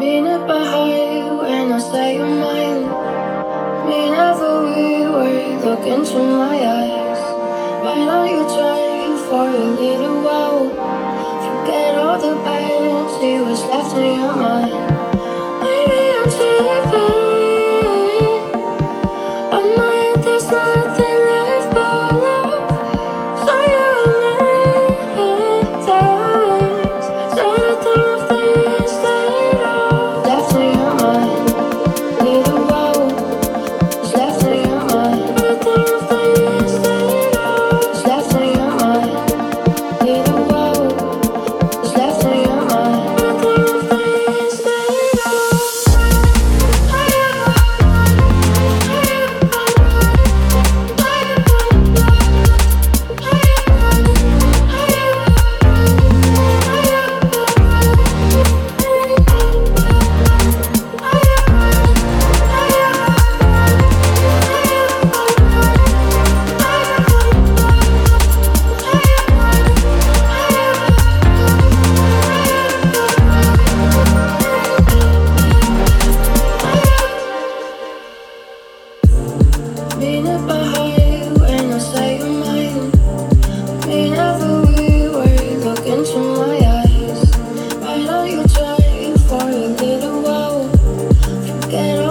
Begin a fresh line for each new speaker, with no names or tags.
Mean it behind when I say you're mine. Whenever we were, look into my eyes. Why don't you try for a little while? Forget all the bad, see what's left in your mind. Maybe I'm tripping. On my end, there's nothing left but love. So you're left. So the thought of things that are left in your mind. Little wow, is left in your mind. The thought of things that are left in your mind. Little wow, is left in your mind. The thought of things that mean it behind when I say you're mine. Whenever we were, look into my eyes. Why don't you try for a little while? Forget all